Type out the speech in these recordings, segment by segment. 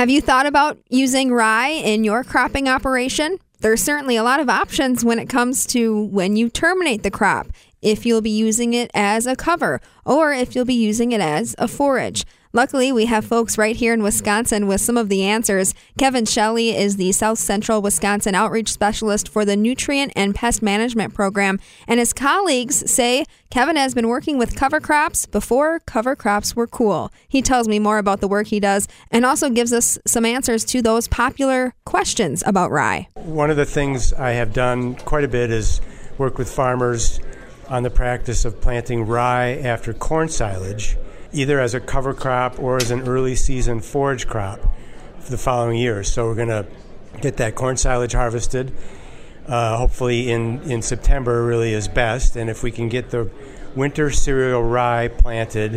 Have you thought about using rye in your cropping operation? There's certainly a lot of options when it comes to when you terminate the crop, if you'll be using it as a cover or if you'll be using it as a forage. Luckily, we have folks right here in Wisconsin with some of the answers. Kevin Shelley is the South Central Wisconsin Outreach Specialist for the Nutrient and Pest Management Program, and his colleagues say Kevin has been working with cover crops before cover crops were cool. He tells me more about the work he does and also gives us some answers to those popular questions about rye. One of the things I have done quite a bit is work with farmers on the practice of planting rye after corn silage, either as a cover crop or as an early season forage crop for the following year. So we're going to get that corn silage harvested, hopefully in September really is best. And if we can get the winter cereal rye planted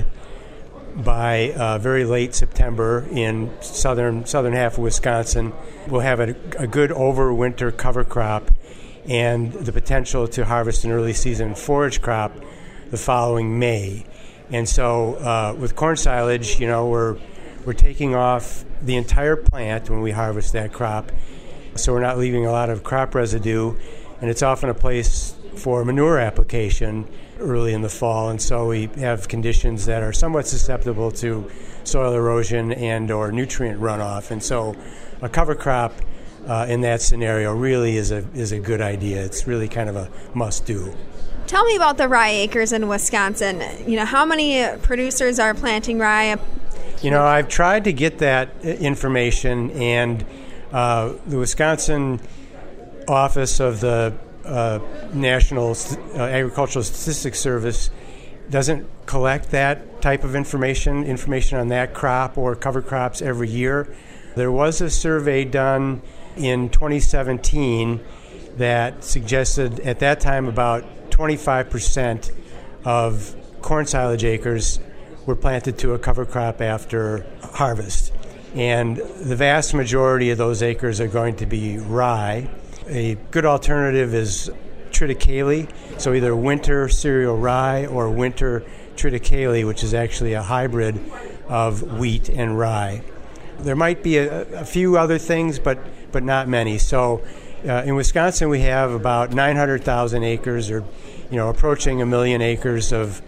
by very late September in southern half of Wisconsin, we'll have a good overwinter cover crop and the potential to harvest an early season forage crop the following May. And so with corn silage, we're taking off the entire plant when we harvest that crop, so we're not leaving a lot of crop residue, and it's often a place for manure application early in the fall, and so we have conditions that are somewhat susceptible to soil erosion and or nutrient runoff, and so a cover crop in that scenario really is a good idea. It's really kind of a must-do. Tell me about the rye acres in Wisconsin. How many producers are planting rye? I've tried to get that information, and the Wisconsin Office of the National Agricultural Statistics Service doesn't collect that type of information on that crop or cover crops every year. There was a survey done in 2017 that suggested at that time about 25% of corn silage acres were planted to a cover crop after harvest. And the vast majority of those acres are going to be rye. A good alternative is triticale, so either winter cereal rye or winter triticale, which is actually a hybrid of wheat and rye. There might be a few other things, but not many. So in Wisconsin, we have about 900,000 acres, or approaching 1 million acres of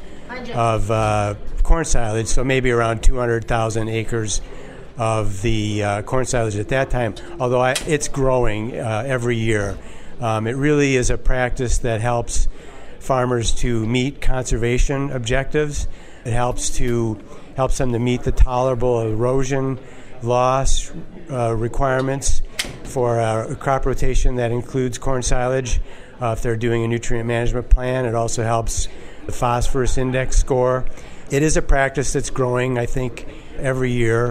corn silage. So maybe around 200,000 acres of the corn silage at that time. Although it's growing every year. It really is a practice that helps farmers to meet conservation objectives. It helps them to meet the tolerable erosion loss requirements for a crop rotation that includes corn silage. If they're doing a nutrient management plan, it also helps the phosphorus index score. It is a practice that's growing, I think, every year,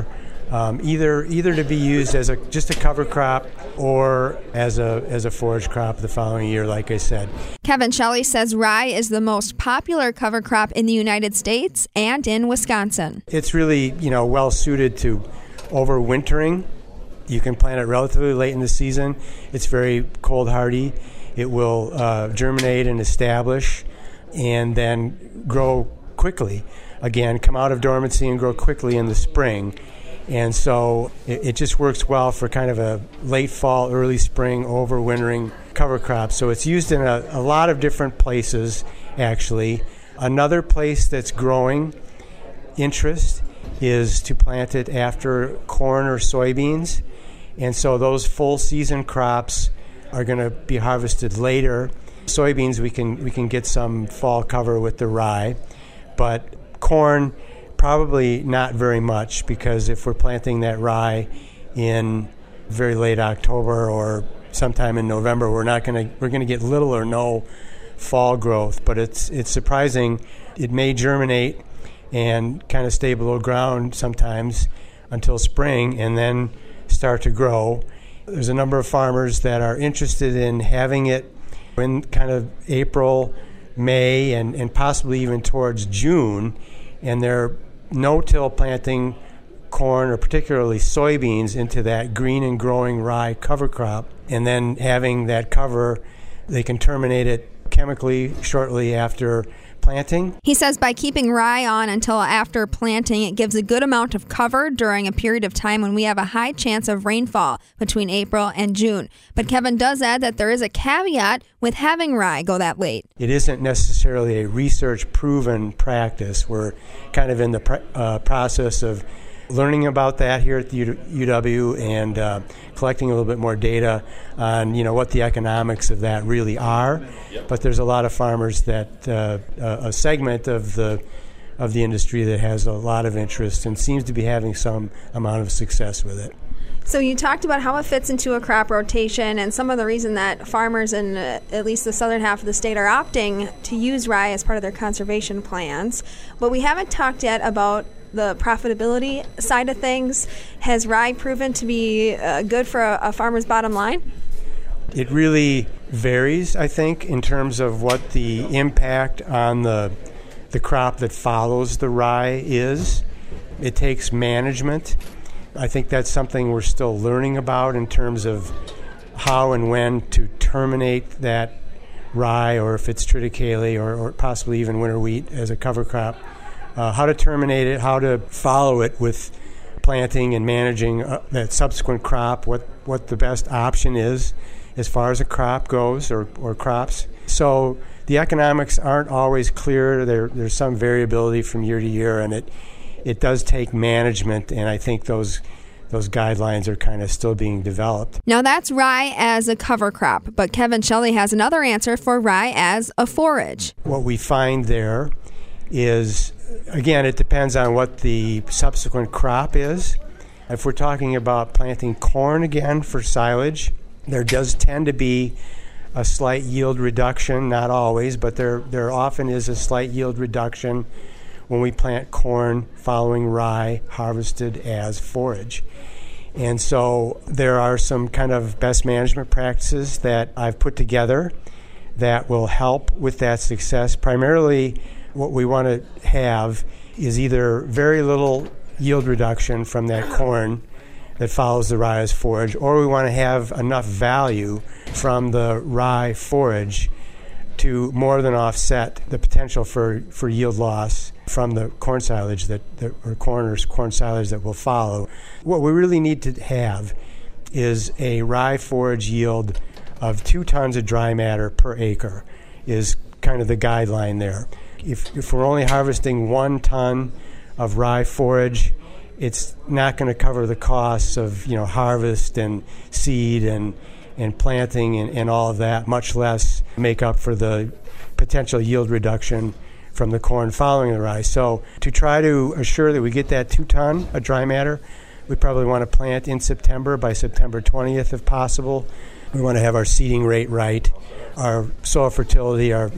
either to be used as just a cover crop or as a forage crop the following year, like I said. Kevin Shelley says rye is the most popular cover crop in the United States and in Wisconsin. It's really, well suited to overwintering. You can plant it relatively late in the season. It's very cold hardy. It will germinate and establish and then grow quickly. Again, come out of dormancy and grow quickly in the spring. And so it just works well for kind of a late fall, early spring, overwintering cover crop. So it's used in a lot of different places, actually. Another place that's growing interest is to plant it after corn or soybeans. And so those full season crops are going to be harvested later. Soybeans, we can get some fall cover with the rye, but corn, probably not very much, because if we're planting that rye in very late October or sometime in November, we're going to get little or no fall growth. But it's surprising. It may germinate and kind of stay below ground sometimes until spring and then start to grow. There's a number of farmers that are interested in having it in kind of April, May, and possibly even towards June, and they're no-till planting corn or particularly soybeans into that green and growing rye cover crop, and then having that cover, they can terminate it chemically shortly after planting. He says by keeping rye on until after planting, it gives a good amount of cover during a period of time when we have a high chance of rainfall between April and June. But Kevin does add that there is a caveat with having rye go that late. It isn't necessarily a research-proven practice. We're kind of in the process of learning about that here at the UW and collecting a little bit more data on what the economics of that really are. But there's a lot of farmers that a segment of the industry that has a lot of interest and seems to be having some amount of success with it. So you talked about how it fits into a crop rotation and some of the reason that farmers in at least the southern half of the state are opting to use rye as part of their conservation plans. But we haven't talked yet about the profitability side of things. Has rye proven to be good for a farmer's bottom line? It really varies, I think, in terms of what the impact on the crop that follows the rye is. It takes management. I think that's something we're still learning about in terms of how and when to terminate that rye, or if it's triticale or possibly even winter wheat as a cover crop. How to terminate it, how to follow it with planting and managing that subsequent crop, what the best option is as far as a crop goes or crops. So the economics aren't always clear. There's some variability from year to year, and it does take management, and I think those guidelines are kind of still being developed. Now that's rye as a cover crop, but Kevin Shelley has another answer for rye as a forage. What we find there is, again, it depends on what the subsequent crop is. If we're talking about planting corn again for silage, there does tend to be a slight yield reduction, not always, but there often is a slight yield reduction when we plant corn following rye harvested as forage. And so there are some kind of best management practices that I've put together that will help with that success. Primarily, what we want to have is either very little yield reduction from that corn that follows the rye as forage, or we want to have enough value from the rye forage to more than offset the potential for yield loss from the corn silage or corn silage that will follow. What we really need to have is a rye forage yield of 2 tons of dry matter per acre is kind of the guideline there. If we're only harvesting 1 ton of rye forage, it's not going to cover the costs of harvest and seed and planting and all of that, much less make up for the potential yield reduction from the corn following the rye. So to try to assure that we get that 2 ton of dry matter, we probably want to plant in September, by September 20th if possible. We want to have our seeding rate right, our soil fertility, our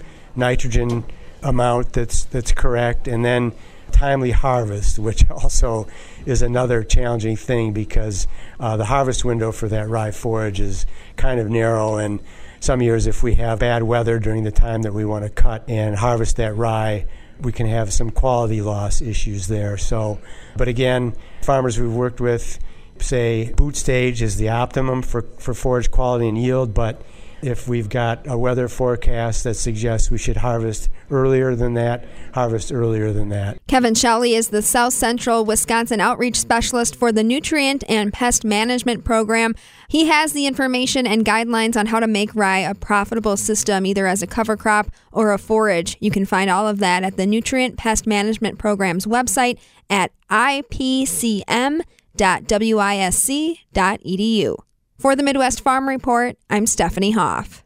nitrogen amount that's correct, and then timely harvest, which also is another challenging thing because the harvest window for that rye forage is kind of narrow, and some years if we have bad weather during the time that we want to cut and harvest that rye, we can have some quality loss issues there. So, but again, farmers we've worked with say boot stage is the optimum for forage quality and yield, but if we've got a weather forecast that suggests we should harvest earlier than that, harvest earlier than that. Kevin Shelley is the South Central Wisconsin Outreach Specialist for the Nutrient and Pest Management Program. He has the information and guidelines on how to make rye a profitable system, either as a cover crop or a forage. You can find all of that at the Nutrient Pest Management Program's website at ipcm.wisc.edu. For the Midwest Farm Report, I'm Stephanie Hoff.